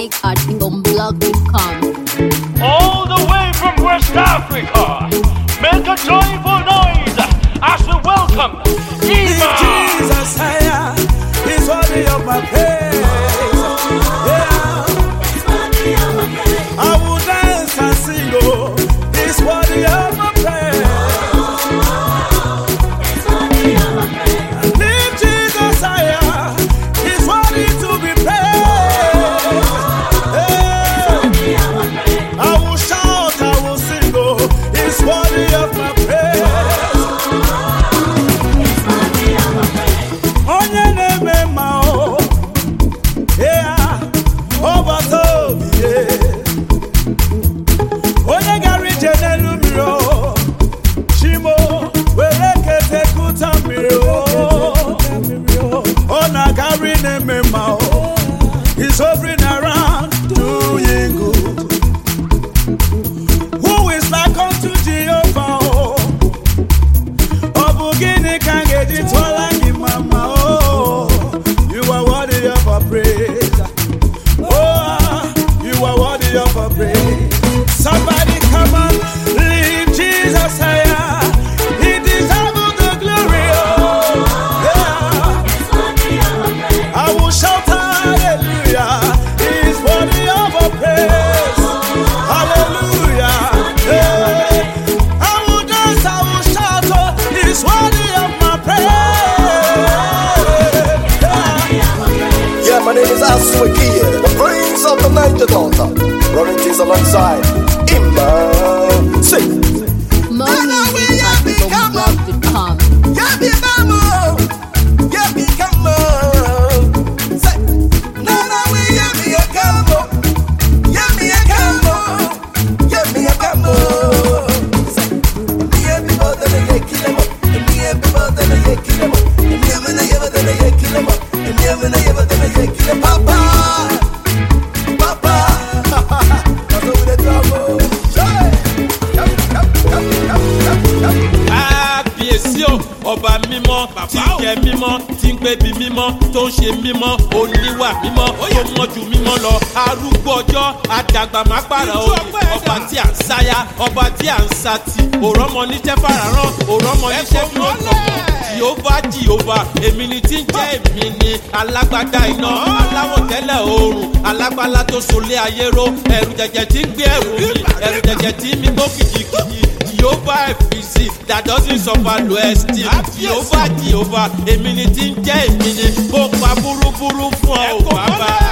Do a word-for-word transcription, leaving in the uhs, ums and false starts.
Dominic at Blog dot com. All the way from West Africa, make a joyful noise as we welcome Eva. Jesus, higher, he's worthy of my praise. Yeah, I will dance and sing, oh, he's worthy of my praise. Lift Jesus higher, he's worthy to be praised. Yeah, I will shout, I will sing, oh, he's worthy of my praise. Onye na-eme mma o, yeah, over yeah. Onye gara ije n'elu mmiri o, Chimo were kete kuta mmiri o. Ọ na-agari na-eme mma o, he's hovering around doing good. Who is like unto Jehovah o? Ọ bụ gịnị ka m ga-eji tụọla gị mama o? You are worthy of our praise. Oh, you are worthy of our praise. Somebody come on, lift Jesus higher. He deserves the glory. Oh, yeah. I will shout hallelujah. He is worthy of our praise. Hallelujah. Yeah. I will dance, I will shout. Oh, he is worthy of my praise. Yeah. Yeah, my name is Aswakia, the prince of the Niger Delta. Running things alongside Imma. Sing. More music at Blog dot com. Yeah, be mama. Yeah, be come on. Say. No, no, we yeah me a come on. Yeah, me a come on. Yeah, me a come on. Say. Me a be more than a kill him up. Me a be more than a kill him up. Me a be more than a kill him up. Me a be more than a kill him up. Papa. Papa. That's over the trouble. Kábíyèsí o, ọba mímọ́ tí ń jẹ mímọ́ tí ń gbébi mímọ́ tó ń ṣe mímọ́ oníwà mímọ́ tó mọ́ ju mímọ́ lọ arúgbó ọjọ́ àdàgbà má pààrà òye ọba tí à ń sáyà ọba tí à ń sátì òrọ́mọ níjẹ́ fàràrán òrọ́mọ níṣẹ́ fún ọ̀tọ̀ọ̀tọ̀ jìhóbá jìhóbá èmi ni tí ń jẹ́ èmi ni alágbádá iná aláwọ̀ tẹ́lẹ̀ oòrùn alágbálá tó solé ayé ró ẹ̀rù jẹ̀jẹ̀ tí ń gbé ẹ̀rù mi ẹ̀rù jẹ̀jẹ̀ tí mi gbó kìjìkìjì Jehovah F B C that doesn't suffer low esteem. Jehovah Jehovah èmi ni tí ń jẹ́ èmi ni kó pa búrúburú fún ọ bàbá.